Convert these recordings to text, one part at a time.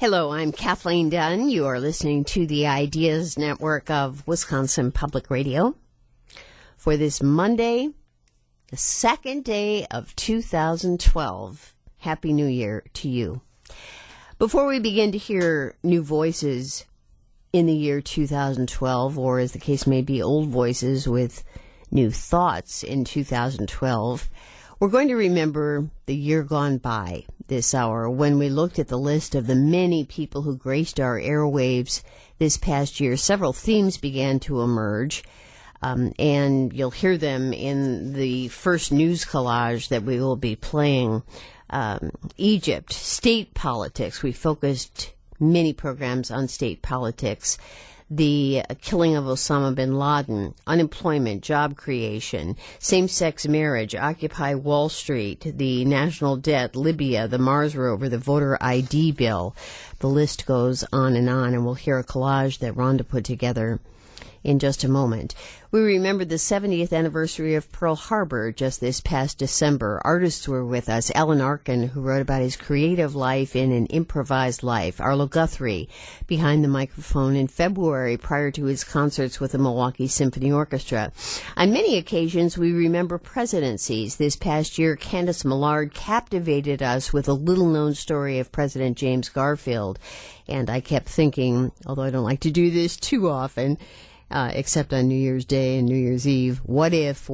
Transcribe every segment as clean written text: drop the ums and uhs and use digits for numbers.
Hello, I'm Kathleen Dunn. You are listening to the Ideas Network of Wisconsin Public Radio for this Monday, the second day of 2012. Happy New Year to you. Before we begin to hear new voices in the year 2012, or as the case may be, old voices with new thoughts in 2012, we're going to remember the year gone by this hour when we looked at the list of the many people who graced our airwaves this past year. Several themes began to emerge, and you'll hear them in the first news collage that we will be playing. Egypt, state politics. We focused many programs on state politics. The killing of Osama bin Laden, unemployment, job creation, same-sex marriage, Occupy Wall Street, the national debt, Libya, the Mars rover, the voter ID bill. The list goes on, and we'll hear a collage that Rhonda put together in just a moment. We remembered the 70th anniversary of Pearl Harbor just this past December. Artists were with us. Alan Arkin, who wrote about his creative life in An Improvised Life. Arlo Guthrie, behind the microphone in February prior to his concerts with the Milwaukee Symphony Orchestra. On many occasions, we remember presidencies. This past year, Candace Millard captivated us with a little-known story of President James Garfield. And I kept thinking, although I don't like to do this too often, except on New Year's Day and New Year's Eve. What if?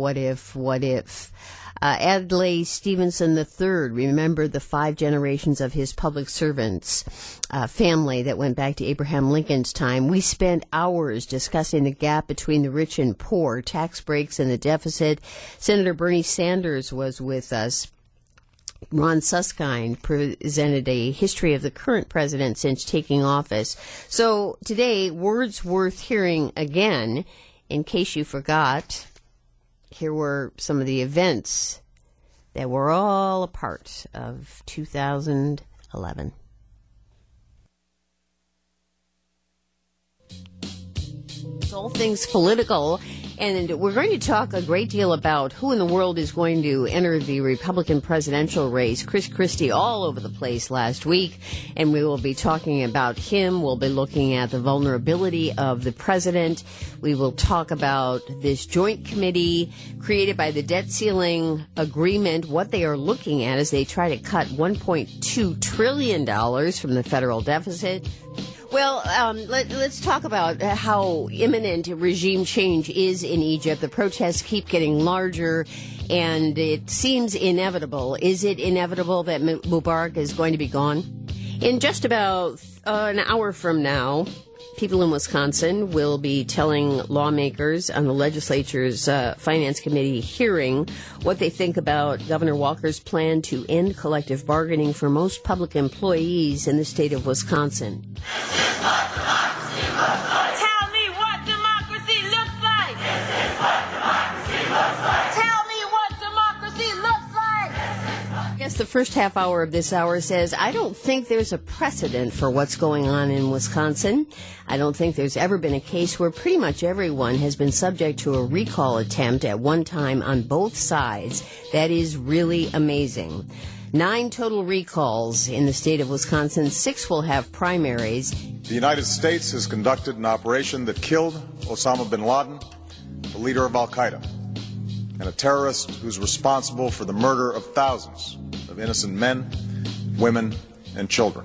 Adlai Stevenson III, remember the 5 generations of his public servants, family that went back to Abraham Lincoln's time. We spent hours discussing the gap between the rich and poor, tax breaks and the deficit. Senator Bernie Sanders was with us. Ron Suskind presented a history of the current president since taking office. So today, words worth hearing again. In case you forgot, here were some of the events that were all a part of 2011. It's all things political. And we're going to talk a great deal about who in the world is going to enter the Republican presidential race. Chris Christie all over the place last week, and we will be talking about him. We'll be looking at the vulnerability of the president. We will talk about this joint committee created by the debt ceiling agreement, what they are looking at as they try to cut $1.2 trillion from the federal deficit. Well, let's talk about how imminent regime change is in Egypt. The protests keep getting larger, and it seems inevitable. Is it inevitable that Mubarak is going to be gone? In just about an hour from now, people in Wisconsin will be telling lawmakers on the legislature's Finance Committee hearing what they think about Governor Walker's plan to end collective bargaining for most public employees in the state of Wisconsin. This is what democracy looks like. Tell me what democracy looks like. This is what democracy looks like. Tell me what democracy looks like. I guess the first half hour of this hour says, I don't think there's a precedent for what's going on in Wisconsin. I don't think there's ever been a case where pretty much everyone has been subject to a recall attempt at one time on both sides. That is really amazing. 9 total recalls in the state of Wisconsin. 6 will have primaries. The United States has conducted an operation that killed Osama bin Laden, the leader of al-Qaeda, and a terrorist who's responsible for the murder of thousands of innocent men, women, and children.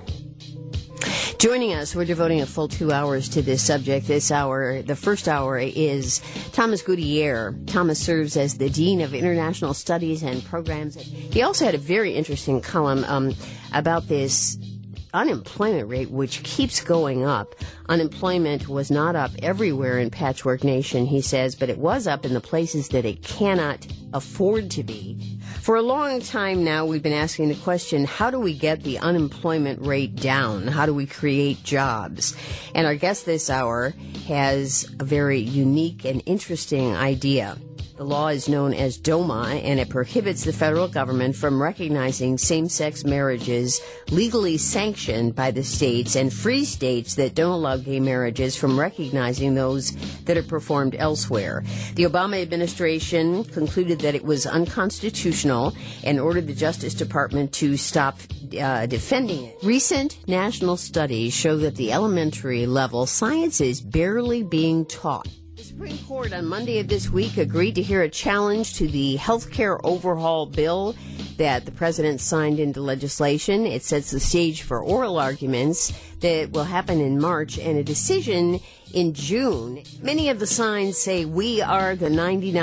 Joining us, we're devoting a full 2 hours to this subject. This hour, the first hour, is Thomas Gutierrez. Thomas serves as the Dean of International Studies and Programs. He also had a very interesting column about this unemployment rate, which keeps going up. Unemployment was not up everywhere in Patchwork Nation, he says, but it was up in the places that it cannot afford to be. For a long time now, we've been asking the question, how do we get the unemployment rate down? How do we create jobs? And our guest this hour has a very unique and interesting idea. The law is known as DOMA, and it prohibits the federal government from recognizing same-sex marriages legally sanctioned by the states and free states that don't allow gay marriages from recognizing those that are performed elsewhere. The Obama administration concluded that it was unconstitutional and ordered the Justice Department to stop defending it. Recent national studies show that the elementary level science is barely being taught. The Supreme Court on Monday of this week agreed to hear a challenge to the health care overhaul bill that the president signed into legislation. It sets the stage for oral arguments that will happen in March and a decision in June. Many of the signs say, "We are the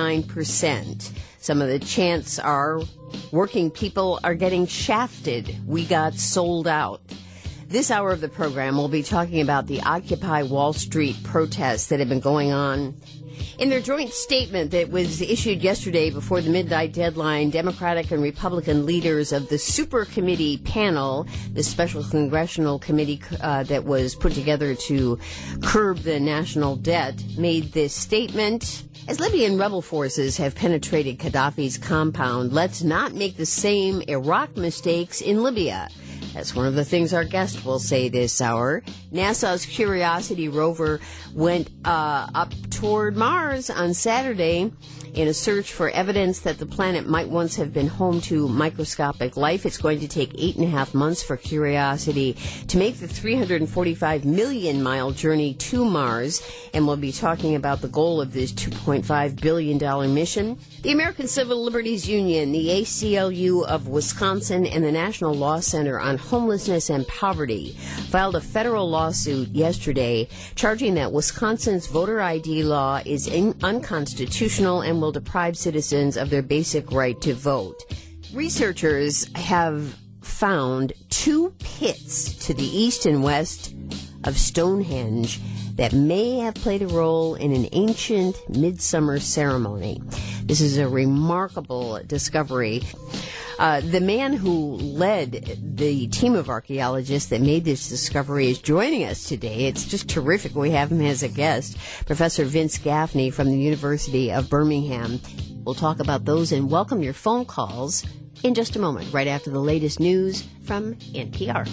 99%. Some of the chants are, "Working people are getting shafted. We got sold out." This hour of the program, we'll be talking about the Occupy Wall Street protests that have been going on. In their joint statement that was issued yesterday before the midnight deadline, Democratic and Republican leaders of the Super Committee panel, the special congressional committee that was put together to curb the national debt, made this statement. As Libyan rebel forces have penetrated Gaddafi's compound, let's not make the same Iraq mistakes in Libya. That's one of the things our guest will say this hour. NASA's Curiosity rover went up toward Mars on Saturday in a search for evidence that the planet might once have been home to microscopic life. It's going to take 8.5 months for Curiosity to make the 345 million mile journey to Mars, and we'll be talking about the goal of this $2.5 billion mission. The American Civil Liberties Union, the ACLU of Wisconsin, and the National Law Center on Homelessness and Poverty filed a federal lawsuit yesterday charging that Wisconsin's voter ID law is unconstitutional and will deprive citizens of their basic right to vote. Researchers have found 2 pits to the east and west of Stonehenge that may have played a role in an ancient midsummer ceremony. This is a remarkable discovery. The man who led the team of archaeologists that made this discovery is joining us today. It's just terrific. We have him as a guest, Professor Vince Gaffney from the University of Birmingham. We'll talk about those and welcome your phone calls in just a moment, right after the latest news from NPR.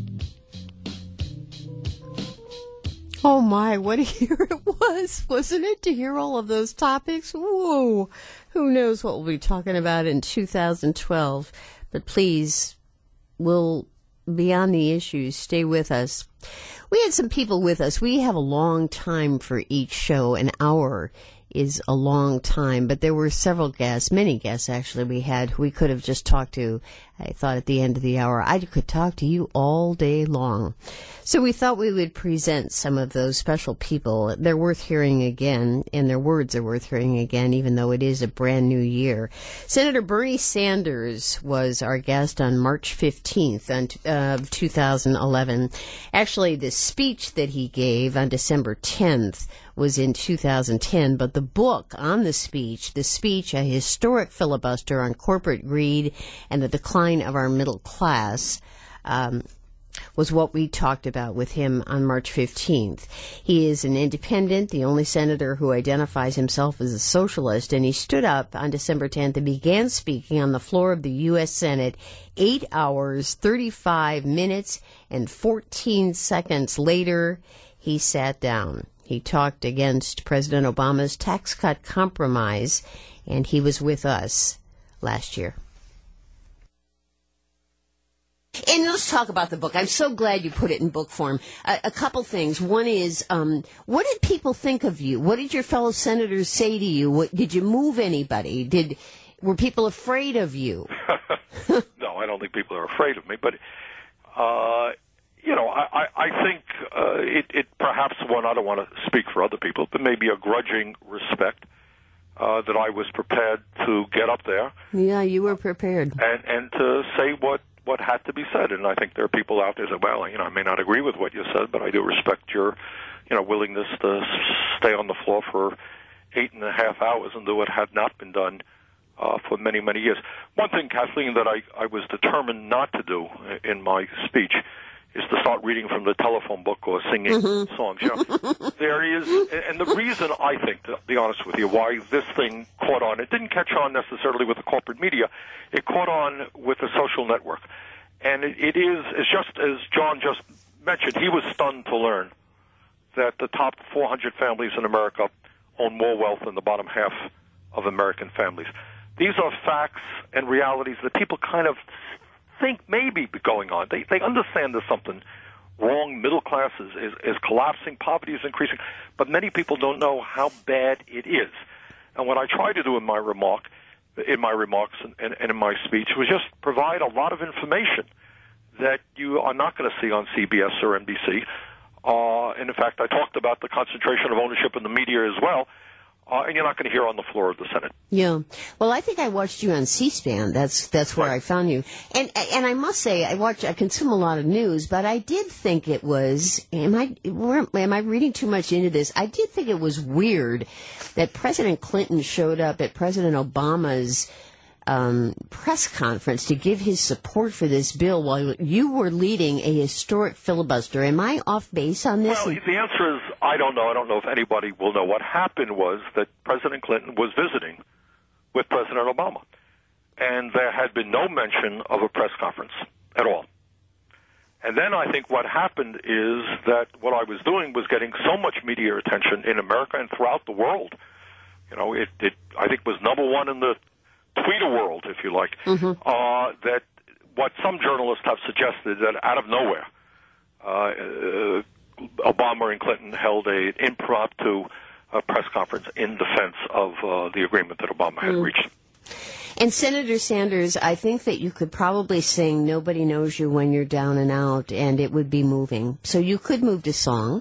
Oh my, what a year it was, wasn't it, to hear all of those topics? Whoa, who knows what we'll be talking about in 2012. But please, we'll be on the issues. Stay with us. We had some people with us. We have a long time for each show. An hour is a long time, but there were several guests, many guests actually we had who we could have just talked to. I thought at the end of the hour, I could talk to you all day long. So we thought we would present some of those special people. They're worth hearing again, and their words are worth hearing again, even though it is a brand new year. Senator Bernie Sanders was our guest on March 15th of 2011. Actually, the speech that he gave on December 10th was in 2010, but the book on the speech, A Historic Filibuster on Corporate Greed and the Decline of Our Middle Class, was what we talked about with him on March 15th. He is an independent, the only senator who identifies himself as a socialist, and he stood up on December 10th and began speaking on the floor of the U.S. Senate 8 hours, 35 minutes, and 14 seconds later, he sat down. He talked against President Obama's tax cut compromise, and he was with us last year. And let's talk about the book. I'm so glad you put it in book form. A couple things. One is, what did people think of you? What did your fellow senators say to you? Did you move anybody? Were people afraid of you? No, I don't think people are afraid of me. But, I think it perhaps one, I don't want to speak for other people, but maybe a grudging respect that I was prepared to get up there. Yeah, you were prepared. And to say what had to be said. And I think there are people out there that, well, I may not agree with what you said, but I do respect your, willingness to stay on the floor for 8.5 hours and do what had not been done for many, many years. One thing, Kathleen, that I was determined not to do in my speech is to start reading from the telephone book or singing songs. You know, there is, and the reason I think, to be honest with you, why this thing caught on, it didn't catch on necessarily with the corporate media, it caught on with the social network. And it's just as John just mentioned, he was stunned to learn that the top 400 families in America own more wealth than the bottom half of American families. These are facts and realities that people kind of think may be going on. They understand there's something wrong. Middle class is collapsing. Poverty is increasing. But many people don't know how bad it is. And what I try to do in my remarks and in my speech was just provide a lot of information that you are not going to see on CBS or NBC. And in fact, I talked about the concentration of ownership in the media as well. And you're not going to hear on the floor of the Senate. Yeah. Well, I think I watched you on C-SPAN. That's where I found you. And I must say, I consume a lot of news, but I did think it was, am I reading too much into this? I did think it was weird that President Clinton showed up at President Obama's press conference to give his support for this bill while you were leading a historic filibuster. Am I off base on this? Well, the answer is I don't know. I don't know if anybody will know. What happened was that President Clinton was visiting with President Obama, and there had been no mention of a press conference at all. And then I think what happened is that what I was doing was getting so much media attention in America and throughout the world. You know, it I think was number one in the Twitter world, if you like, that what some journalists have suggested that out of nowhere, Obama and Clinton held an impromptu press conference in defense of the agreement that Obama had reached. And Senator Sanders, I think that you could probably sing "Nobody Knows You When You're Down and Out," and it would be moving. So you could move to song.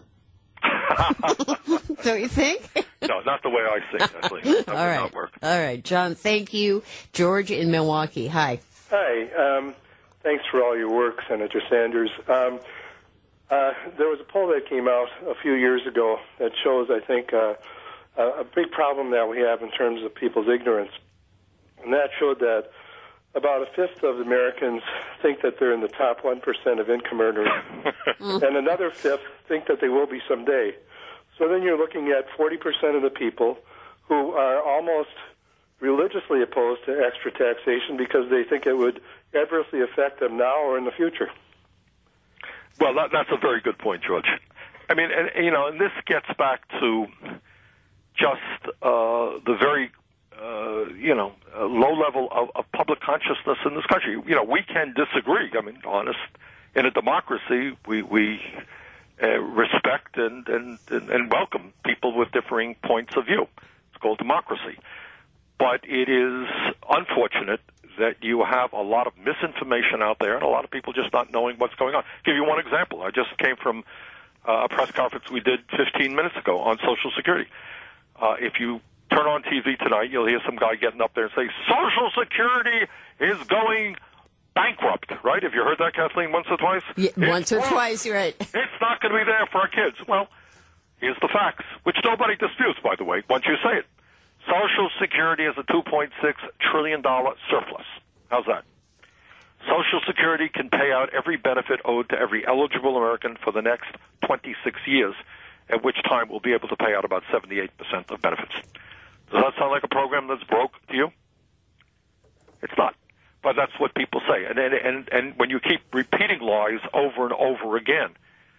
Don't you think? No, not the way I sing, actually. That would not work. All right, John, thank you. George in Milwaukee, hi. Hi. Thanks for all your work, Senator Sanders. There was a poll that came out a few years ago that shows, I think, a big problem that we have in terms of people's ignorance. And that showed that about a fifth of Americans think that they're in the top 1% of income earners, and another fifth think that they will be someday. So then you're looking at 40% of the people who are almost religiously opposed to extra taxation because they think it would adversely affect them now or in the future. Well, that's a very good point, George. I mean, and this gets back to just the very, low level of public consciousness in this country. You know, we can disagree. I mean, honest, in a democracy, we respect and welcome people with differing points of view. It's called democracy. But it is unfortunate that you have a lot of misinformation out there and a lot of people just not knowing what's going on. I'll give you one example. I just came from a press conference we did 15 minutes ago on Social Security. If you turn on TV tonight, you'll hear some guy getting up there and say, Social Security is going bankrupt, right? Have you heard that, Kathleen, once or twice? Yeah, once or twice, you're right. It's not going to be there for our kids. Well, here's the facts, which nobody disputes, by the way, once you say it. Social Security is a $2.6 trillion surplus. How's that? Social Security can pay out every benefit owed to every eligible American for the next 26 years, at which time we'll be able to pay out about 78% of benefits. Does that sound like a program that's broke to you? It's not. But that's what people say. And when you keep repeating lies over and over again,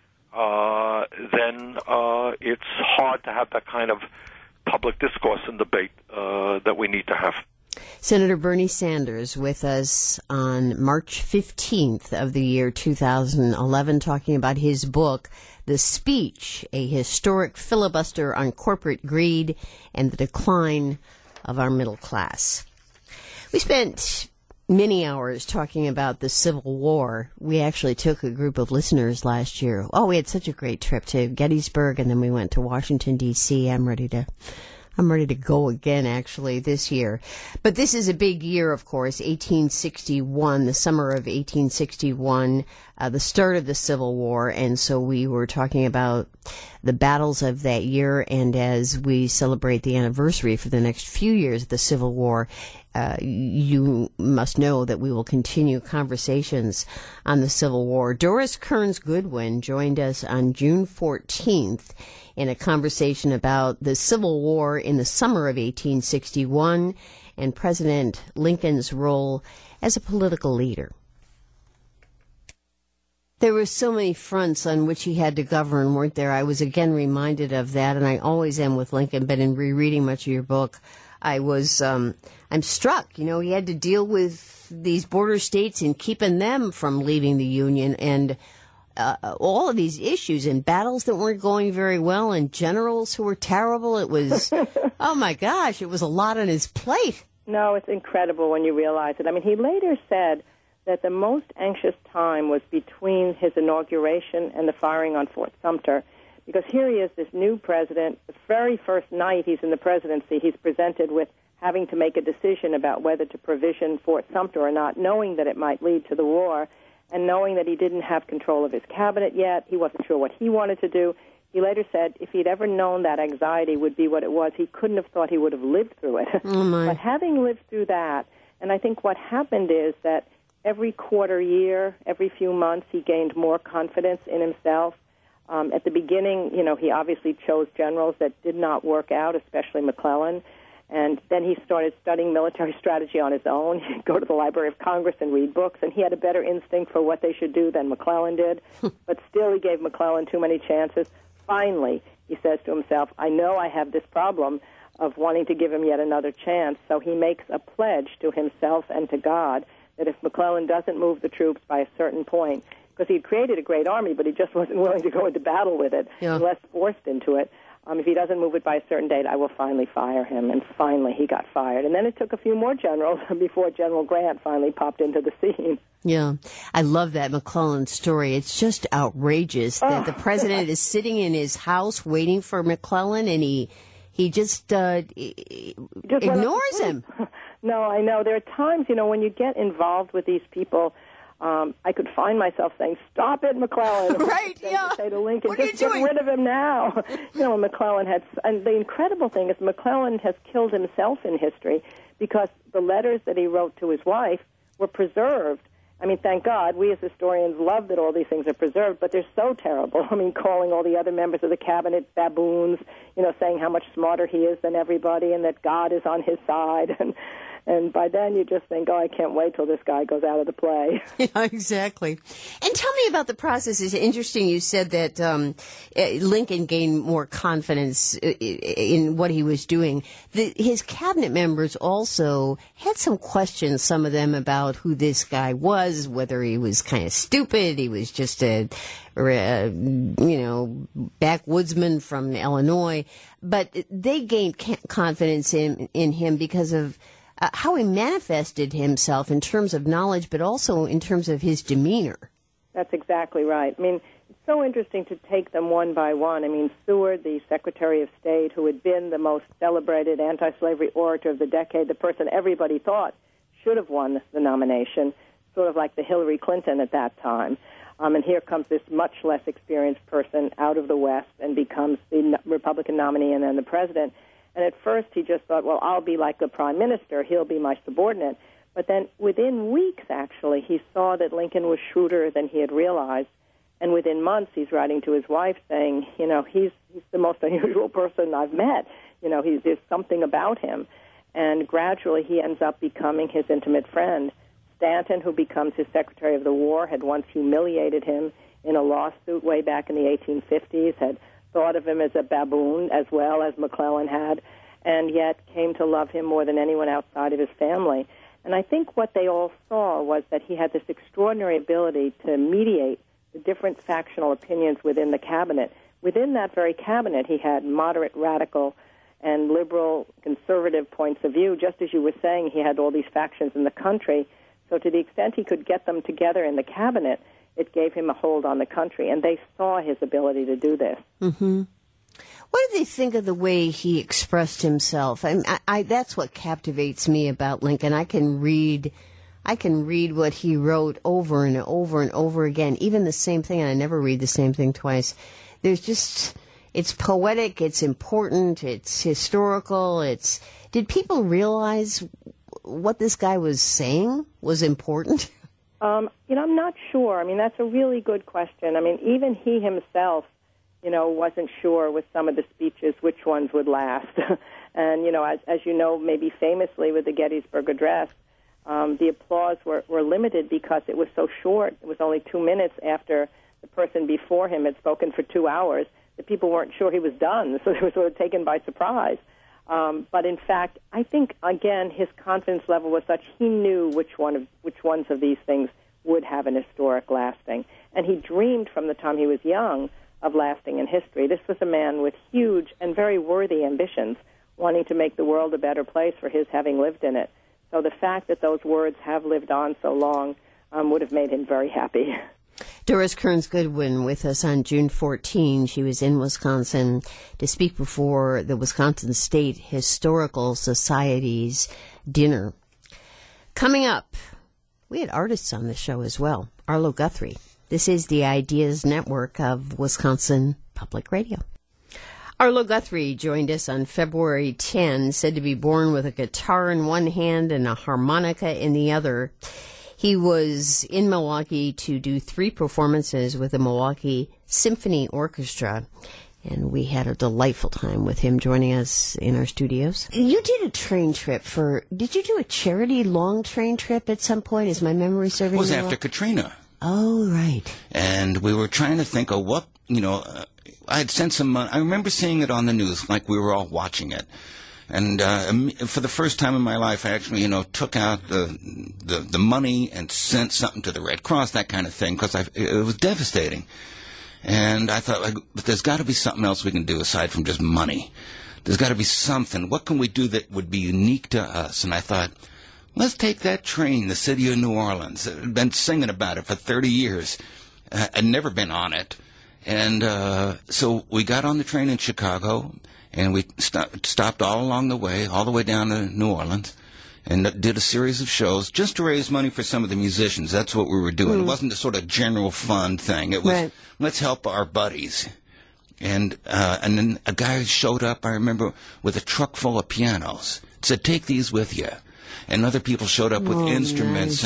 then it's hard to have that kind of public discourse and debate that we need to have. Senator Bernie Sanders with us on March 15th of the year 2011, talking about his book, The Speech, a historic filibuster on corporate greed and the decline of our middle class. We spent many hours talking about the Civil War. We actually took a group of listeners last year. Oh, we had such a great trip to Gettysburg, and then we went to Washington, D.C. I'm ready to go again, actually, this year. But this is a big year, of course, 1861, the summer of 1861, the start of the Civil War. And so we were talking about the battles of that year. And as we celebrate the anniversary for the next few years of the Civil War, you must know that we will continue conversations on the Civil War. Doris Kearns Goodwin joined us on June 14th in a conversation about the Civil War in the summer of 1861 and President Lincoln's role as a political leader. There were so many fronts on which he had to govern, weren't there? I was again reminded of that, and I always am with Lincoln, but in rereading much of your book, I'm struck. You know, he had to deal with these border states and keeping them from leaving the Union, and all of these issues and battles that weren't going very well and generals who were terrible. It was, oh my gosh, it was a lot on his plate. No, it's incredible when you realize it. I mean, he later said that the most anxious time was between his inauguration and the firing on Fort Sumter, because here he is, this new president. The very first night he's in the presidency, he's presented with having to make a decision about whether to provision Fort Sumter or not, knowing that it might lead to the war, and knowing that he didn't have control of his cabinet yet. He wasn't sure what he wanted to do. He later said if he'd ever known that anxiety would be what it was, he couldn't have thought he would have lived through it. Oh my. But having lived through that, and I think what happened is that every quarter year, every few months, he gained more confidence in himself. At the beginning, you know, he obviously chose generals that did not work out, especially McClellan. And then he started studying military strategy on his own. He'd go to the Library of Congress and read books, and he had a better instinct for what they should do than McClellan did. But still, he gave McClellan too many chances. Finally, he says to himself, I know I have this problem of wanting to give him yet another chance. So he makes a pledge to himself and to God that if McClellan doesn't move the troops by a certain point, because he'd created a great army, but he just wasn't willing to go into battle with it, unless forced into it. If he doesn't move it by a certain date, I will finally fire him. And finally, he got fired. And then it took a few more generals before General Grant finally popped into the scene. Yeah, I love that McClellan story. It's just outrageous that the president is sitting in his house waiting for McClellan, and he just ignores him. No, I know. There are times, you know, when you get involved with these people, I could find myself saying, "Stop it, McClellan!" Right? Yeah. To say to Lincoln, what are you "Just get doing? rid of him now." You know, McClellan had, and the incredible thing is, McClellan has killed himself in history because the letters that he wrote to his wife were preserved. I mean, thank God, we as historians love that all these things are preserved, but they're so terrible. I mean, calling all the other members of the cabinet baboons, you know, saying how much smarter he is than everybody and that God is on his side. And by then you just think, oh, I can't wait till this guy goes out of the play. Yeah, exactly. And tell me about the process. It's interesting you said that Lincoln gained more confidence in what he was doing. His cabinet members also had some questions, some of them, about who this guy was, whether he was kind of stupid, he was just a backwoodsman from Illinois. But they gained confidence in him because of how he manifested himself in terms of knowledge, but also in terms of his demeanor. That's exactly right. I mean, it's so interesting to take them one by one. I mean, Seward, the Secretary of State, who had been the most celebrated anti-slavery orator of the decade, the person everybody thought should have won the nomination, sort of like the Hillary Clinton at that time. And here comes this much less experienced person out of the West and becomes the Republican nominee and then the president. And at first he just thought, well, I'll be like the prime minister. He'll be my subordinate. But then within weeks, actually, he saw that Lincoln was shrewder than he had realized. And within months, he's writing to his wife saying, you know, he's the most unusual person I've met. You know, there's something about him. And gradually he ends up becoming his intimate friend. Stanton, who becomes his Secretary of the War, had once humiliated him in a lawsuit way back in the 1850s, had thought of him as a baboon as well as McClellan had, and yet came to love him more than anyone outside of his family. And I think what they all saw was that he had this extraordinary ability to mediate the different factional opinions within the cabinet. Within that very cabinet, he had moderate, radical, and liberal, conservative points of view. Just as you were saying, he had all these factions in the country. So to the extent he could get them together in the cabinet, it gave him a hold on the country, and they saw his ability to do this. Mm-hmm. What do they think of the way he expressed himself? That's what captivates me about Lincoln. I can read what he wrote over and over and over again, even the same thing, and I never read the same thing twice. It's poetic, it's important, it's historical, did people realize what this guy was saying was important? I'm not sure. I mean, that's a really good question. I mean, even he himself, wasn't sure with some of the speeches which ones would last. And, as you know, maybe famously with the Gettysburg Address, the applause were limited because it was so short. It was only 2 minutes after the person before him had spoken for 2 hours. The people weren't sure he was done, so they were sort of taken by surprise. But in fact, I think, again, his confidence level was such he knew which ones of these things would have an historic lasting. And he dreamed from the time he was young of lasting in history. This was a man with huge and very worthy ambitions, wanting to make the world a better place for his having lived in it. So the fact that those words have lived on so long would have made him very happy. Doris Kearns Goodwin with us on June 14. She was in Wisconsin to speak before the Wisconsin State Historical Society's dinner. Coming up, we had artists on the show as well. Arlo Guthrie. This is the Ideas Network of Wisconsin Public Radio. Arlo Guthrie joined us on February 10, said to be born with a guitar in one hand and a harmonica in the other. He was in Milwaukee to do 3 performances with the Milwaukee Symphony Orchestra, and we had a delightful time with him joining us in our studios. You did a train trip did you do a charity long train trip at some point? Is my memory serving me? It was after Katrina. Oh, right. And we were trying to think of what, I had sent some money. I remember seeing it on the news, like we were all watching it. And for the first time in my life, I actually, took out the money and sent something to the Red Cross, that kind of thing, because it was devastating. And I thought, but there's got to be something else we can do aside from just money. There's got to be something. What can we do that would be unique to us? And I thought, let's take that train, the city of New Orleans. I've been singing about it for 30 years. I'd never been on it. And so we got on the train in Chicago, and we stopped all along the way, all the way down to New Orleans, and did a series of shows just to raise money for some of the musicians. That's what we were doing. It wasn't a sort of general fund thing. It was, let's help our buddies. And then a guy showed up, I remember, with a truck full of pianos. Said, take these with you. And other people showed up with instruments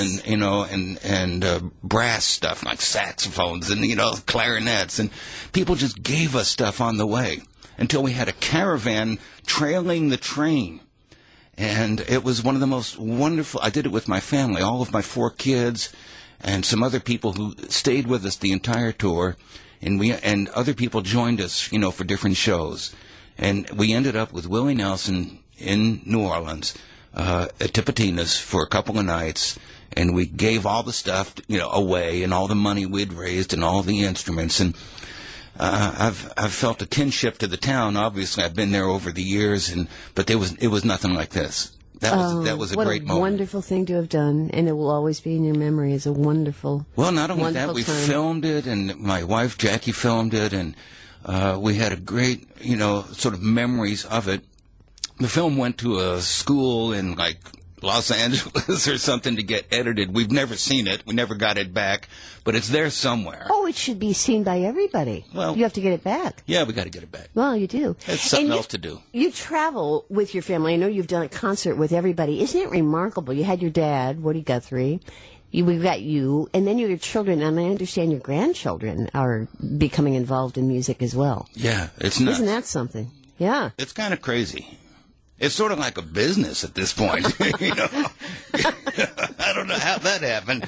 and brass stuff like saxophones and, clarinets. And people just gave us stuff on the way until we had a caravan trailing the train. And it was one of the most wonderful. I did it with my family, all of my 4 kids and some other people who stayed with us the entire tour. And other people joined us, for different shows. And we ended up with Willie Nelson in New Orleans. At Tipitina's for a couple of nights, and we gave all the stuff, away, and all the money we'd raised, and all the instruments. And I've felt a kinship to the town. Obviously, I've been there over the years, but it was nothing like this. That was a great moment. What a wonderful thing to have done, and it will always be in your memory as a wonderful. Well, not only that, we filmed it, and my wife Jackie filmed it, and we had a great, sort of memories of it. The film went to a school in, Los Angeles or something to get edited. We've never seen it. We never got it back. But it's there somewhere. Oh, it should be seen by everybody. Well, you have to get it back. Yeah, we got to get it back. Well, you do. It's something else to do. You travel with your family. I know you've done a concert with everybody. Isn't it remarkable? You had your dad, Woody Guthrie. We've got you. And then your children. And I understand your grandchildren are becoming involved in music as well. Yeah, it's nuts. Isn't that something? Yeah. It's kind of crazy. It's sort of like a business at this point, I don't know how that happened.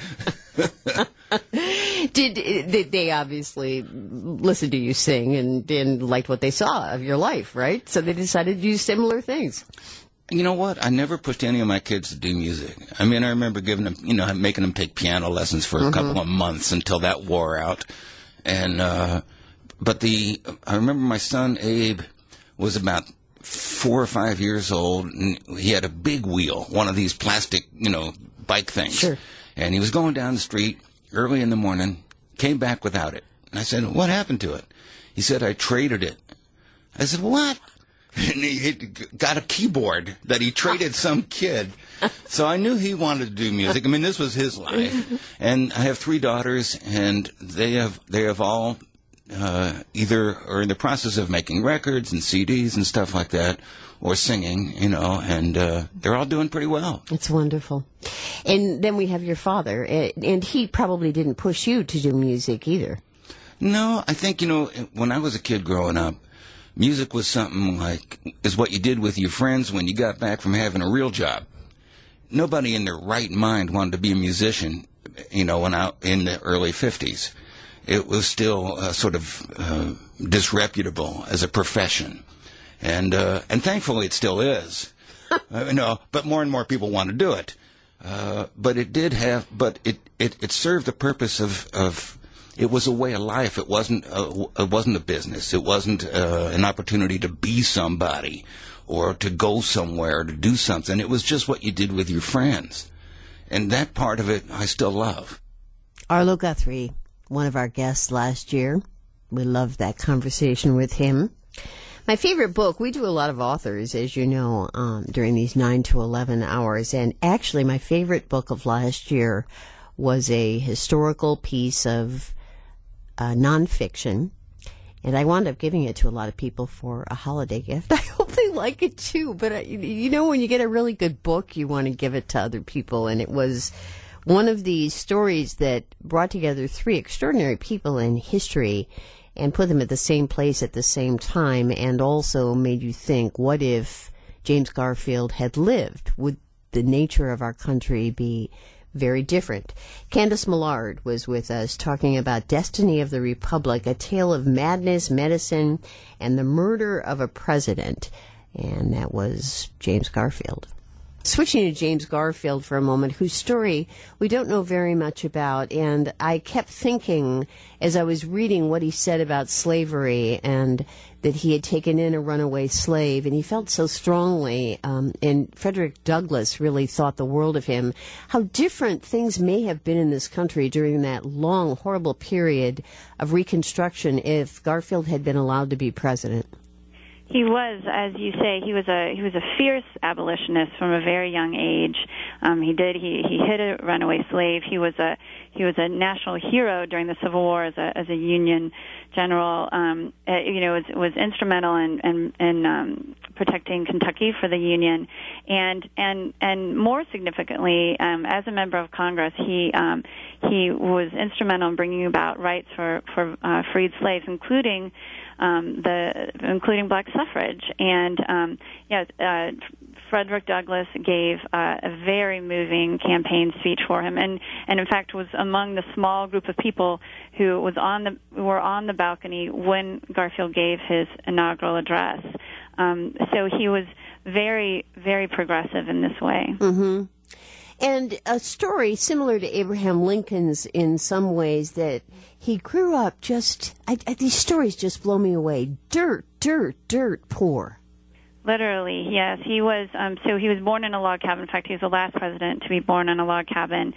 Did they obviously listen to you sing and liked what they saw of your life, right? So they decided to do similar things. You know what? I never pushed any of my kids to do music. I mean, I remember giving them, making them take piano lessons for a couple of months until that wore out. And I remember my son Abe was about 4 or 5 years old, and he had a big wheel, one of these plastic, bike things. Sure. And he was going down the street early in the morning, came back without it. And I said, what happened to it? He said, I traded it. I said, what? And he got a keyboard that he traded some kid. So I knew he wanted to do music. I mean, this was his life. And I have 3 daughters, and they have all either are in the process of making records and CDs and stuff like that, or singing, and they're all doing pretty well. It's wonderful. And then we have your father, and he probably didn't push you to do music either. No, I think, when I was a kid growing up, music was something is what you did with your friends when you got back from having a real job. Nobody in their right mind wanted to be a musician, when out in the early 50s. It was still sort of disreputable as a profession. And thankfully it still is. But more and more people want to do it. But it served the purpose of it was a way of life. It wasn't a business. It wasn't an opportunity to be somebody or to go somewhere to do something. It was just what you did with your friends. And that part of it I still love. Arlo Guthrie, one of our guests last year. We loved that conversation with him. My favorite book, we do a lot of authors, as you know, during these 9 to 11 hours. And actually, my favorite book of last year was a historical piece of nonfiction. And I wound up giving it to a lot of people for a holiday gift. I hope they like it too. But, when you get a really good book, you want to give it to other people. And it was one of these stories that brought together 3 extraordinary people in history and put them at the same place at the same time, and also made you think, what if James Garfield had lived? Would the nature of our country be very different? Candace Millard was with us talking about Destiny of the Republic, a tale of madness, medicine, and the murder of a president. And that was James Garfield. Switching to James Garfield for a moment, whose story we don't know very much about, and I kept thinking as I was reading what he said about slavery and that he had taken in a runaway slave, and he felt so strongly, and Frederick Douglass really thought the world of him, how different things may have been in this country during that long, horrible period of Reconstruction if Garfield had been allowed to be president. He was, as you say, he was a fierce abolitionist from a very young age. He hid a runaway slave. He was a national hero during the Civil War as a Union general. Was instrumental in protecting Kentucky for the Union, and more significantly, as a member of Congress, he was instrumental in bringing about rights for freed slaves, including black suffrage. And Frederick Douglass gave a very moving campaign speech for him, and in fact was among the small group of people who were on the balcony when Garfield gave his inaugural address. So he was very, very progressive in this way. Mm-hmm. And a story similar to Abraham Lincoln's in some ways, that he grew up these stories just blow me away. Dirt poor. Literally, yes. He was, he was born in a log cabin. In fact, he was the last president to be born in a log cabin,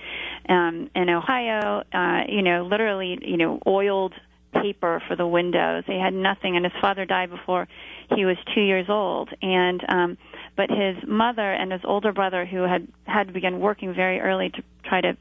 in Ohio. Literally, oiled paper for the windows. They had nothing, and his father died before he was 2 years old. And, but his mother and his older brother, who had to begin working very early to try to,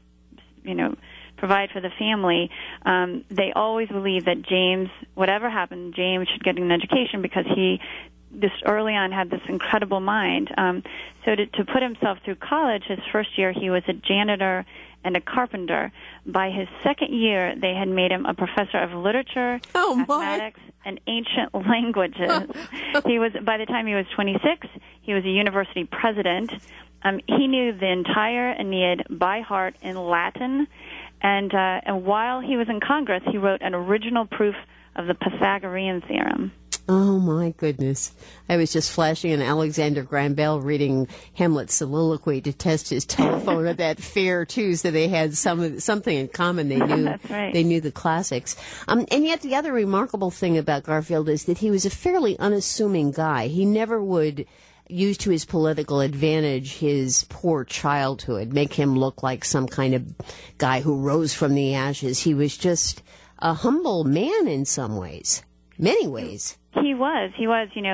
provide for the family, they always believed that James, whatever happened, James should get an education because he just early on had this incredible mind. So to put himself through college, his first year he was a janitor and a carpenter. By his second year, they had made him a professor of literature, mathematics, and ancient languages. By the time he was 26, he was a university president. He knew the entire Aeneid by heart in Latin, and while he was in Congress, he wrote an original proof of the Pythagorean theorem. Oh, my goodness. I was just flashing an Alexander Graham Bell reading Hamlet's soliloquy to test his telephone at that fair, too, so they had something in common. They knew That's right. They knew the classics. And yet the other remarkable thing about Garfield is that he was a fairly unassuming guy. He never would use to his political advantage his poor childhood, make him look like some kind of guy who rose from the ashes. He was just a humble man in some ways. Many ways. He was. He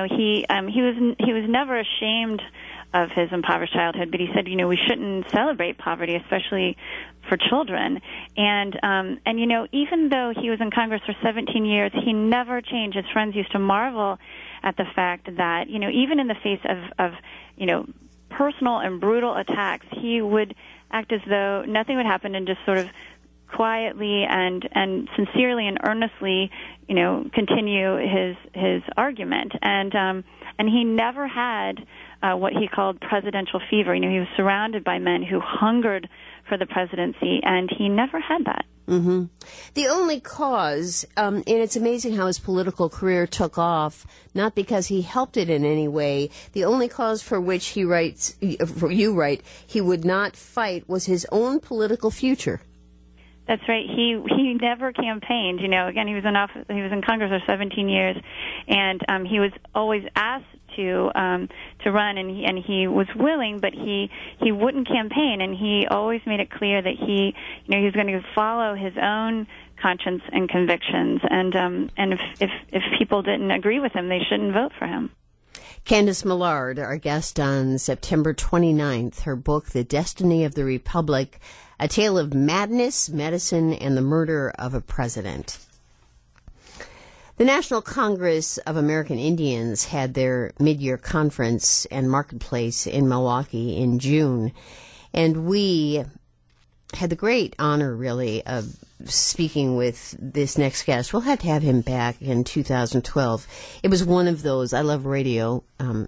was never ashamed of his impoverished childhood, but he said, we shouldn't celebrate poverty, especially for children. And you know, even though he was in Congress for 17 years, he never changed. His friends used to marvel at the fact that, you know, even in the face of you know, personal and brutal attacks, he would act as though nothing would happen and just sort of quietly and sincerely and earnestly, you know, continue his argument. And he never had what he called presidential fever. You know, he was surrounded by men who hungered for the presidency, and he never had that. Mm-hmm. The only cause, and it's amazing how his political career took off, not because he helped it in any way, the only cause for which he writes, you write, he would not fight was his own political future. That's right. He never campaigned. You know, again, he was in Congress for 17 years, and he was always asked to run, and he was willing, but he wouldn't campaign, and he always made it clear that he was going to follow his own conscience and convictions, and if people didn't agree with him, they shouldn't vote for him. Candace Millard, our guest on September 29th, her book, The Destiny of the Republic, A Tale of Madness, Medicine, and the Murder of a President. The National Congress of American Indians had their mid-year conference and marketplace in Milwaukee in June, and we had the great honor, really, of speaking with this next guest. We'll have to have him back in 2012. It was one of those, I love radio, and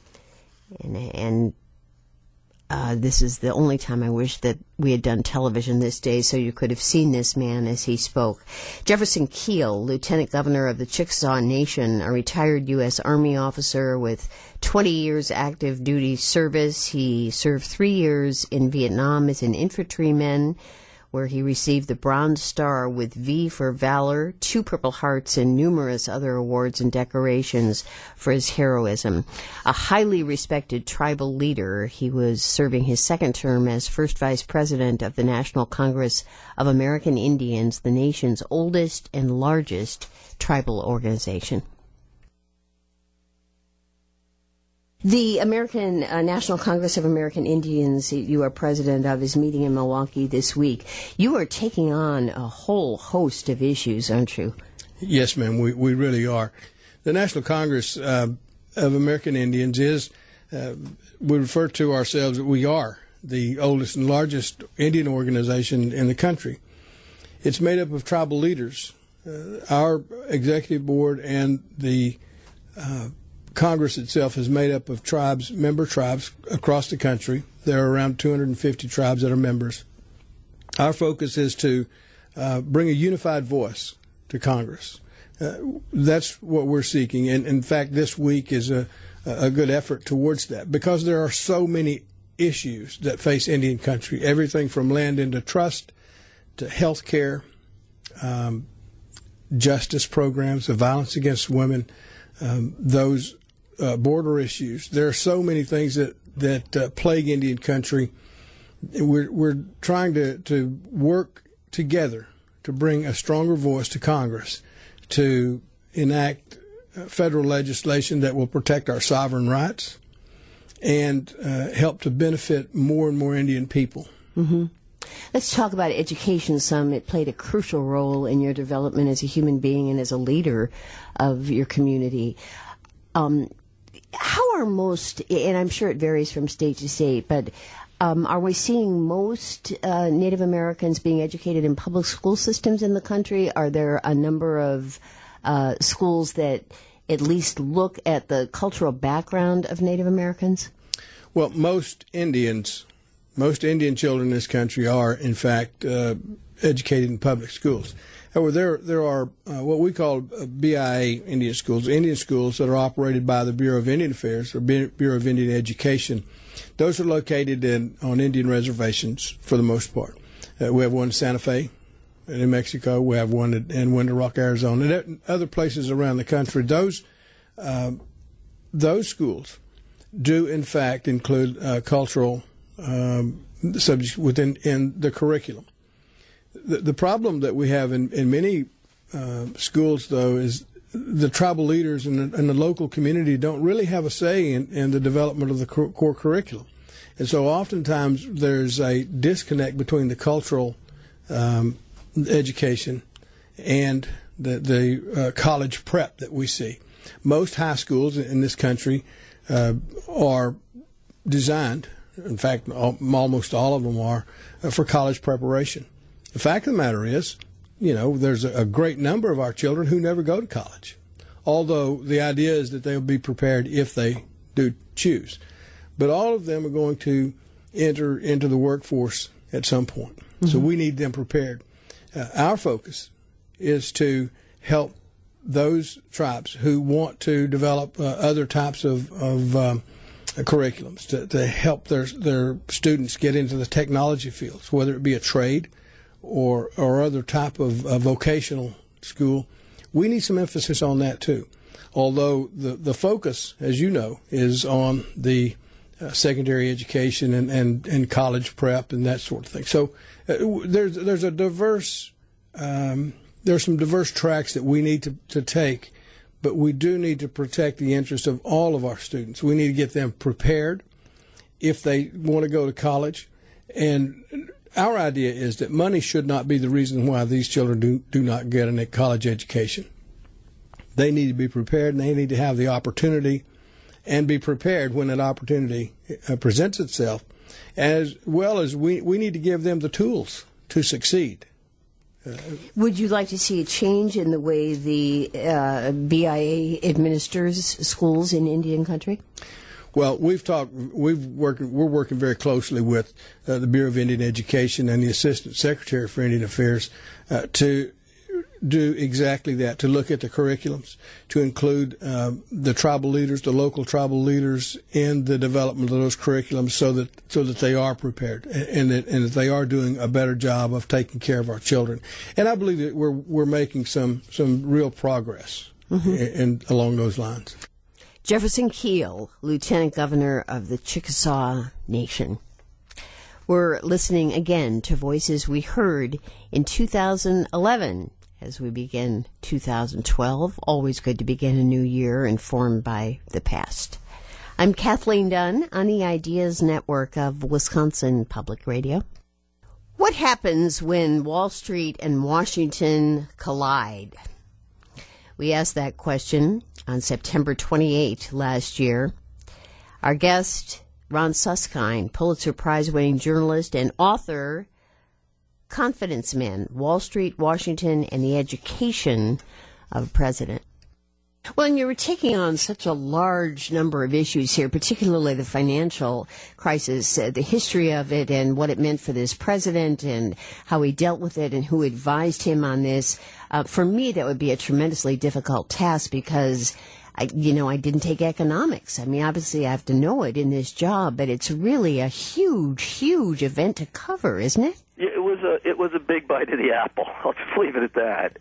this is the only time I wish that we had done television this day so you could have seen this man as he spoke. Jefferson Keel, Lieutenant Governor of the Chickasaw Nation, a retired U.S. Army officer with 20 years active duty service. He served 3 years in Vietnam as an infantryman, where he received the Bronze Star with V for Valor, 2 Purple Hearts, and numerous other awards and decorations for his heroism. A highly respected tribal leader, he was serving his second term as first vice president of the National Congress of American Indians, the nation's oldest and largest tribal organization. The American National Congress of American Indians you are president of is meeting in Milwaukee this week. You are taking on a whole host of issues, aren't you? Yes, ma'am, we really are. The National Congress of American Indians is, we refer to ourselves, we are the oldest and largest Indian organization in the country. It's made up of tribal leaders. Our executive board and the Congress itself is made up of tribes, member tribes across the country. There are around 250 tribes that are members. Our focus is to bring a unified voice to Congress. That's what we're seeking. And in fact, this week is a good effort towards that, because there are so many issues that face Indian country, everything from land into trust to health care, justice programs, the violence against women, those border issues. There are so many things that plague Indian country. We're trying to work together to bring a stronger voice to Congress to enact federal legislation that will protect our sovereign rights and help to benefit more and more Indian people. Mm-hmm. Let's talk about education some. It played a crucial role in your development as a human being and as a leader of your community. How are most, and I'm sure it varies from state to state, but are we seeing most Native Americans being educated in public school systems in the country? Are there a number of schools that at least look at the cultural background of Native Americans? Well, most Indian children in this country are, in fact, educated in public schools. However, there are what we call BIA Indian schools that are operated by the Bureau of Indian Affairs or Bureau of Indian Education. Those are located on Indian reservations for the most part. We have one in Santa Fe, in Mexico. We have one in Winter Rock, Arizona, and other places around the country. Those schools do, in fact, include cultural subjects in the curriculum. The problem that we have in many schools, though, is the tribal leaders and the local community don't really have a say in the development of the core curriculum. And so oftentimes there's a disconnect between the cultural education and the college prep that we see. Most high schools in this country are designed, in fact, almost all of them are, for college preparation. The fact of the matter is, there's a great number of our children who never go to college, although the idea is that they'll be prepared if they do choose. But all of them are going to enter into the workforce at some point. Mm-hmm. So we need them prepared. Our focus is to help those tribes who want to develop other types of curriculums to help their students get into the technology fields, whether it be a trade or other type of vocational school. We need some emphasis on that too. Although the focus, as you know, is on the secondary education and college prep and that sort of thing. So there's a diverse there's some diverse tracks that we need to take, but we do need to protect the interests of all of our students. We need to get them prepared if they want to go to college. And our idea is that money should not be the reason why these children do not get a college education. They need to be prepared, and they need to have the opportunity and be prepared when that opportunity presents itself, as well as we need to give them the tools to succeed. Would you like to see a change in the way the BIA administers schools in Indian country? Well, we're working very closely with the Bureau of Indian Education and the Assistant Secretary for Indian Affairs to do exactly that, to look at the curriculums, to include the tribal leaders, the local tribal leaders in the development of those curriculums so that they are prepared and that they are doing a better job of taking care of our children. And I believe that we're making some real progress along those lines. Jefferson Keel, Lieutenant Governor of the Chickasaw Nation. We're listening again to voices we heard in 2011 as we begin 2012. Always good to begin a new year informed by the past. I'm Kathleen Dunn on the Ideas Network of Wisconsin Public Radio. What happens when Wall Street and Washington collide? We asked that question on September 28 last year. Our guest, Ron Suskind, Pulitzer Prize-winning journalist and author, Confidence Men, Wall Street, Washington, and the Education of a President. Well, and you were taking on such a large number of issues here, particularly the financial crisis, the history of it and what it meant for this president and how he dealt with it and who advised him on this. For me, that would be a tremendously difficult task because I didn't take economics. I mean, obviously I have to know it in this job, but it's really a huge, huge event to cover, isn't it? It was a big bite of the apple. I'll just leave it at that.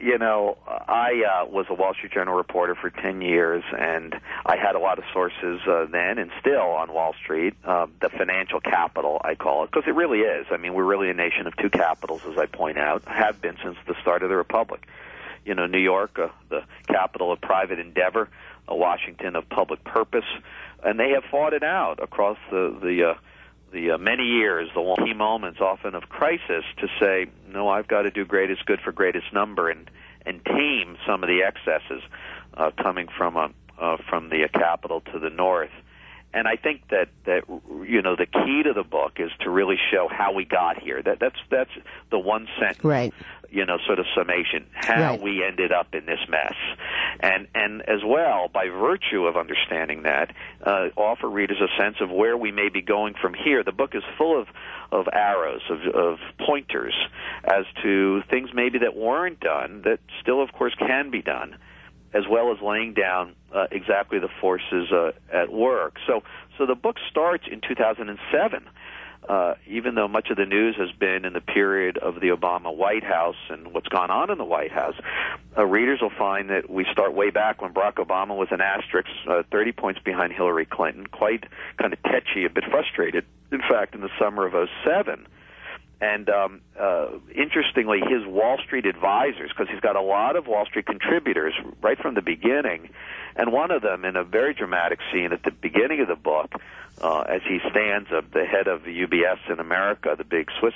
I was a Wall Street Journal reporter for 10 years, and I had a lot of sources then and still on Wall Street, the financial capital, I call it, because it really is. I mean, we're really a nation of two capitals, as I point out, have been since the start of the Republic. New York, the capital of private endeavor, Washington of public purpose, and they have fought it out across the many years, the key moments often of crisis, to say, no, I've got to do greatest good for greatest number and tame some of the excesses coming from the capital to the north. And I think that the key to the book is to really show how we got here. That's the one sentence, right? Sort of summation, how we ended up in this mess. And as well, by virtue of understanding that, offer readers a sense of where we may be going from here. The book is full of arrows, of pointers as to things maybe that weren't done that still, of course, can be done, as well as laying down exactly the forces at work. So the book starts in 2007, even though much of the news has been in the period of the Obama White House and what's gone on in the White House. Readers will find that we start way back when Barack Obama was an asterisk, 30 points behind Hillary Clinton, quite kind of tetchy, a bit frustrated, in fact, in the summer of 2007. And interestingly, his Wall Street advisors, because he's got a lot of Wall Street contributors right from the beginning, and one of them in a very dramatic scene at the beginning of the book, as he stands at the head of the UBS in America, the big Swiss,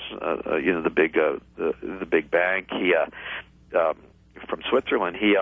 the big bank, from Switzerland, he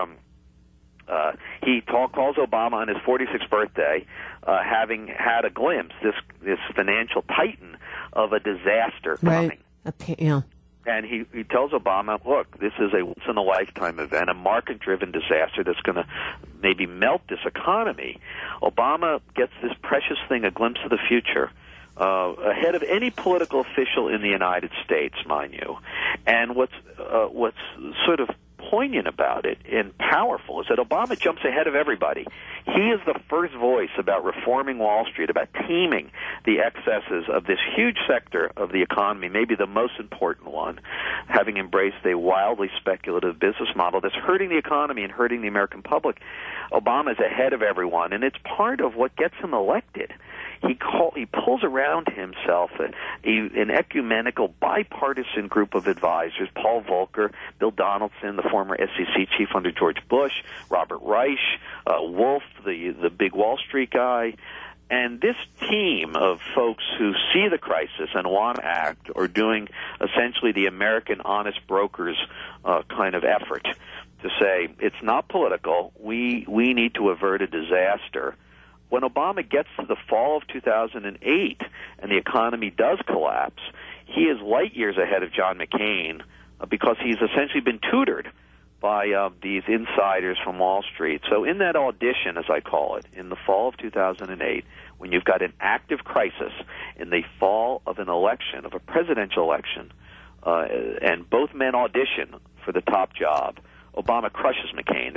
calls Obama on his 46th birthday, having had a glimpse, this financial titan of a disaster coming. Right. Okay, yeah. And he tells Obama, look, this is a once-in-a-lifetime event, a market-driven disaster that's going to maybe melt this economy. Obama gets this precious thing, a glimpse of the future, ahead of any political official in the United States, mind you. And what's sort of poignant about it and powerful is that Obama jumps ahead of everybody. He is the first voice about reforming Wall Street, about taming the excesses of this huge sector of the economy, maybe the most important one, having embraced a wildly speculative business model that's hurting the economy and hurting the American public. Obama is ahead of everyone, and it's part of what gets him elected. He pulls around himself an ecumenical, bipartisan group of advisors: Paul Volcker, Bill Donaldson, the former SEC chief under George Bush, Robert Reich, Wolf, the big Wall Street guy. And this team of folks who see the crisis and want to act are doing essentially the American honest brokers kind of effort to say, it's not political, we need to avert a disaster. When Obama gets to the fall of 2008 and the economy does collapse, he is light years ahead of John McCain because he's essentially been tutored by these insiders from Wall Street. So in that audition, as I call it, in the fall of 2008, when you've got an active crisis in the fall of an election, of a presidential election, and both men audition for the top job, Obama crushes McCain.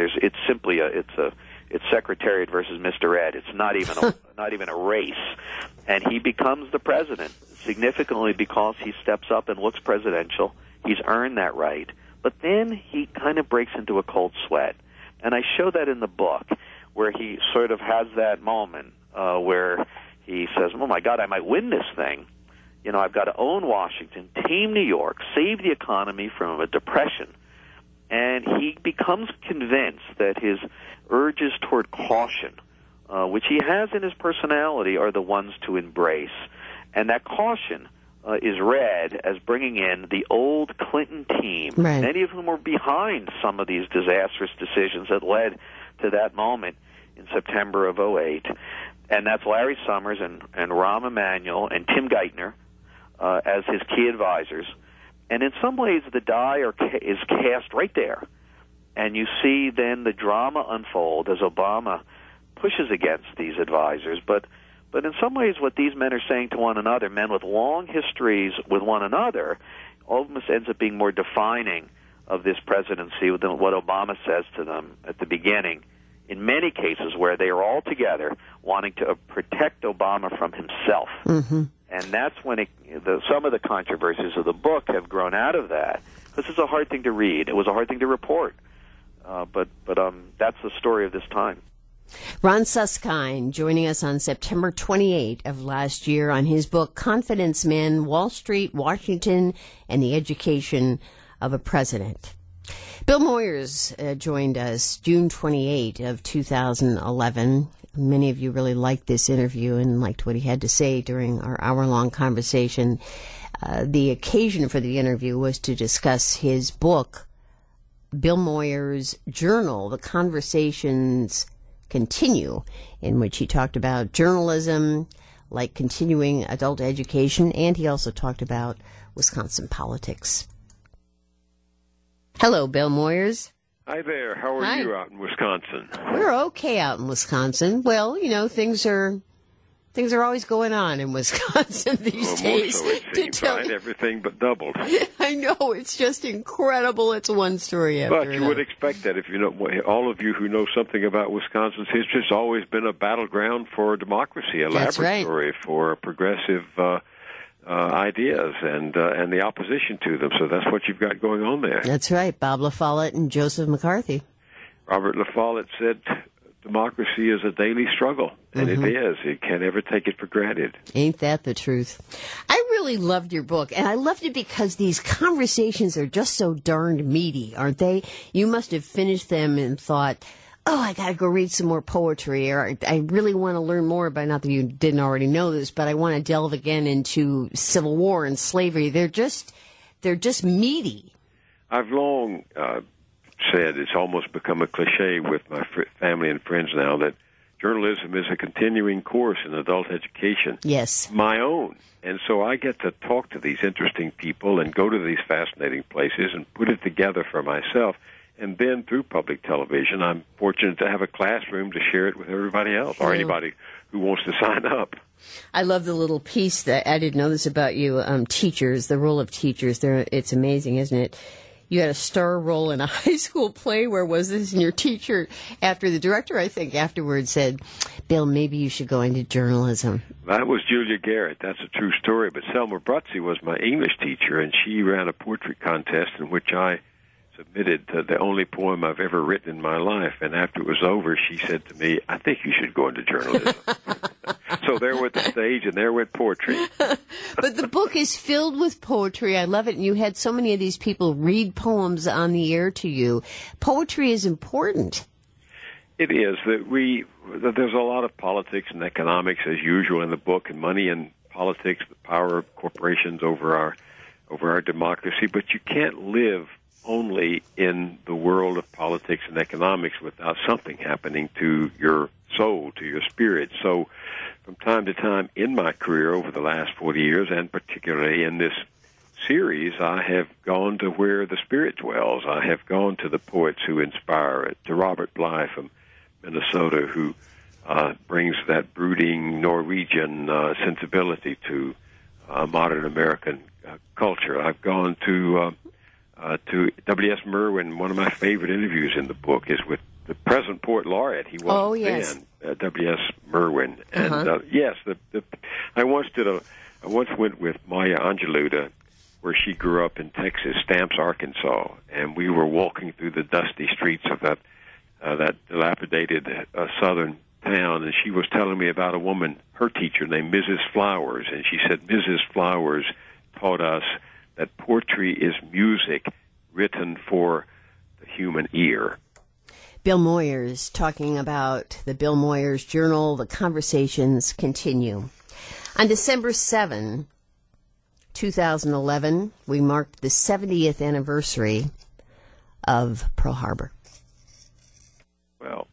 It's Secretariat versus Mr. Ed. It's not even a race, and he becomes the president significantly because he steps up and looks presidential. He's earned that right, but then he kind of breaks into a cold sweat, and I show that in the book where he sort of has that moment where he says, "Oh my God, I might win this thing. You know, I've got to own Washington, tame New York, save the economy from a depression." And he becomes convinced that his urges toward caution, which he has in his personality, are the ones to embrace. And that caution is read as bringing in the old Clinton team, right, many of whom were behind some of these disastrous decisions that led to that moment in September of 2008. And that's Larry Summers and Rahm Emanuel and Tim Geithner as his key advisors. And in some ways, the die is cast right there. And you see then the drama unfold as Obama pushes against these advisors. But in some ways, what these men are saying to one another, men with long histories with one another, almost ends up being more defining of this presidency than what Obama says to them at the beginning, in many cases where they are all together wanting to protect Obama from himself. Mm-hmm. And that's when some of the controversies of the book have grown out of that. This is a hard thing to read. It was a hard thing to report. But that's the story of this time. Ron Susskind joining us on September 28 of last year on his book, Confidence Men, Wall Street, Washington, and the Education of a President. Bill Moyers joined us June 28 of 2011. Many of you really liked this interview and liked what he had to say during our hour-long conversation. The occasion for the interview was to discuss his book, Bill Moyers' Journal, The Conversations Continue, in which he talked about journalism, like continuing adult education, and he also talked about Wisconsin politics. Hello, Bill Moyers. Hi there. How are you out in Wisconsin? We're okay out in Wisconsin. Well, you know, things are always going on in Wisconsin these days. More so it seems, right? Everything but doubled. I know, it's just incredible. It's one story after another. But you would expect that if you know, all of you who know something about Wisconsin's history, it's always been a battleground for democracy, a laboratory for progressive ideas and the opposition to them. So that's what you've got going on there. That's right. Bob La Follette and Joseph McCarthy. Robert La Follette said democracy is a daily struggle, and it is. You can't ever take it for granted. Ain't that the truth? I really really loved your book, and I loved it because these conversations are just so darned meaty, aren't they? You must have finished them and thought, oh, I got to go read some more poetry, or I really want to learn more about, not that you didn't already know this, but I want to delve again into Civil War and slavery. They're just meaty. I've long said, it's almost become a cliche with my family and friends now, that journalism is a continuing course in adult education. Yes. My own. And so I get to talk to these interesting people and go to these fascinating places and put it together for myself. And then through public television, I'm fortunate to have a classroom to share it with everybody else, or anybody who wants to sign up. I love the little piece that I didn't know this about you, teachers, the role of teachers. It's amazing, isn't it? You had a star role in a high school play. Where was this? And your teacher, after the director, I think, afterwards said, Bill, maybe you should go into journalism. That was Julia Garrett. That's a true story. But Selma Brutzi was my English teacher, and she ran a poetry contest in which I submitted the only poem I've ever written in my life. And after it was over, she said to me, I think you should go into journalism. So there went the stage, and there went poetry. But the book is filled with poetry. I love it. And you had so many of these people read poems on the air to you. Poetry is important. It is. There's a lot of politics and economics, as usual, in the book, and money and politics, the power of corporations over our democracy. But you can't live only in the world of politics and economics without something happening to your soul, to your spirit. So from time to time in my career over the last 40 years, and particularly in this series, I have gone to where the spirit dwells. I have gone to the poets who inspire, to Robert Bly from Minnesota, who brings that brooding Norwegian sensibility to modern American culture. I've gone to W.S. Merwin. One of my favorite interviews in the book is with the present poet laureate. He was then W.S. Merwin. And I once went with Maya Angelou to where she grew up in Texas, Stamps, Arkansas, and we were walking through the dusty streets of that dilapidated southern town, and she was telling me about a woman, her teacher named Mrs. Flowers, and she said Mrs. Flowers taught us that poetry is music written for the human ear. Bill Moyers talking about the Bill Moyers Journal. The conversations continue. On December 7, 2011, we marked the 70th anniversary of Pearl Harbor. Well,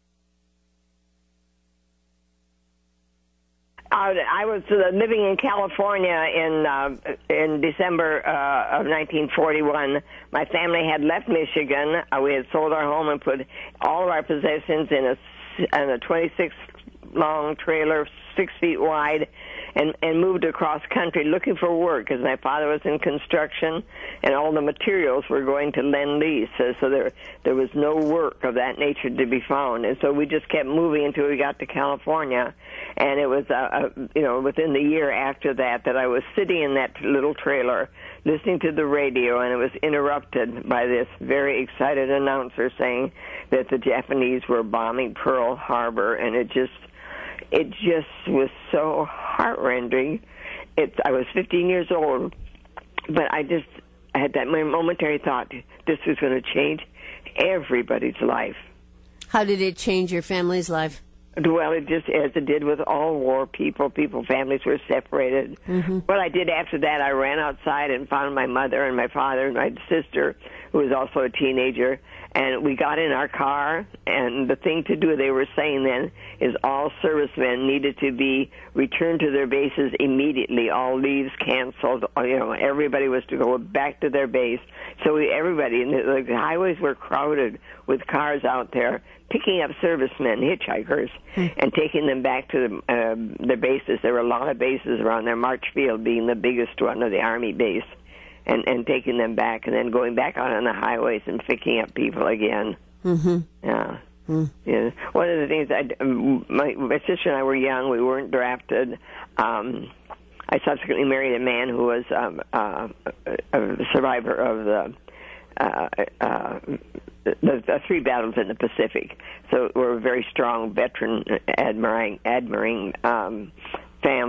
I was living in California in December of 1941. My family had left Michigan. We had sold our home and put all of our possessions in a 26-long trailer, 6 feet wide, and moved across country looking for work because my father was in construction and all the materials were going to Lend-Lease. So there was no work of that nature to be found. And so we just kept moving until we got to California. And it was, within the year after that I was sitting in that little trailer listening to the radio, and it was interrupted by this very excited announcer saying that the Japanese were bombing Pearl Harbor, and it just was so heart-rending. I was 15 years old, but I had that momentary thought, this was going to change everybody's life. How did it change your family's life? Well, it just, as it did with all war people, families were separated. Mm-hmm. What I did after that, I ran outside and found my mother and my father and my sister, who was also a teenager, and we got in our car, and the thing to do, they were saying then, is all servicemen needed to be returned to their bases immediately, all leaves canceled, everybody was to go back to their base. So everybody, the highways were crowded with cars out there, picking up servicemen, hitchhikers, and taking them back to their bases. There were a lot of bases around there, Marchfield being the biggest one of the Army base, and taking them back, and then going back out on the highways and picking up people again. Mm-hmm. Yeah. Mm. Yeah. One of the things, my sister and I were young. We weren't drafted. I subsequently married a man who was a survivor of the 3 battles in the Pacific. So we're a very strong veteran, admiring family.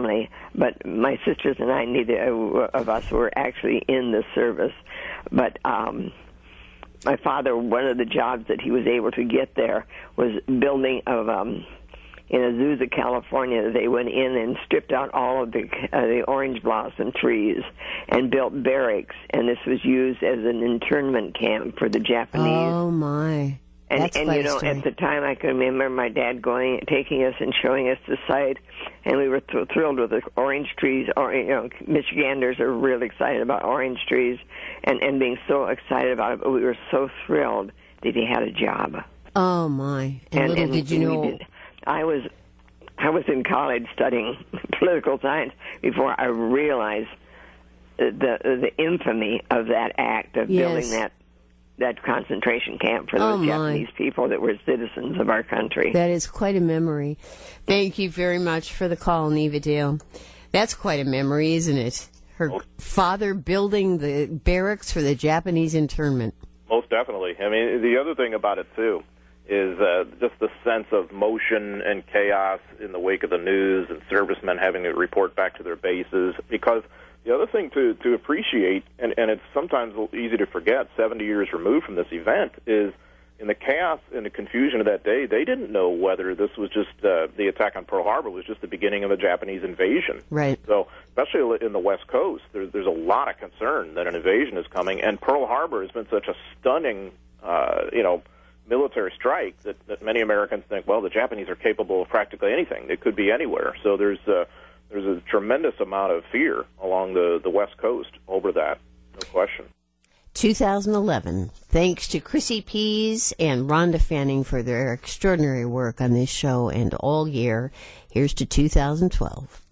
family, but my sisters and I, neither of us were actually in the service. But my father, one of the jobs that he was able to get there was building of in Azusa, California. They went in and stripped out all of the orange blossom trees and built barracks, and this was used as an internment camp for the Japanese. Oh my! And you know, at the time, I can remember my dad taking us and showing us the site, and we were thrilled with the orange trees. Or, you know, Michiganders are really excited about orange trees, and being so excited about it. But we were so thrilled that he had a job. Oh my! And little did you know, I was in college studying political science before I realized the infamy of that act of building that concentration camp for those Japanese people that were citizens of our country. That is quite a memory. Thank you very much for the call, Neva Dale. That's quite a memory, isn't it? Her father building the barracks for the Japanese internment. Most definitely. I mean, the other thing about it, too, is just the sense of motion and chaos in the wake of the news and servicemen having to report back to their bases. Because the other thing to appreciate, and it's sometimes easy to forget 70 years removed from this event, is in the chaos and the confusion of that day, they didn't know whether this was just the attack on Pearl Harbor was just the beginning of a Japanese invasion. Right. So, especially in the West Coast, there's a lot of concern that an invasion is coming, and Pearl Harbor has been such a stunning, military strike that many Americans think, well, the Japanese are capable of practically anything. They could be anywhere. So there's a tremendous amount of fear along the West Coast over that, no question. 2011. Thanks to Chrissy Pease and Rhonda Fanning for their extraordinary work on this show and all year. Here's to 2012.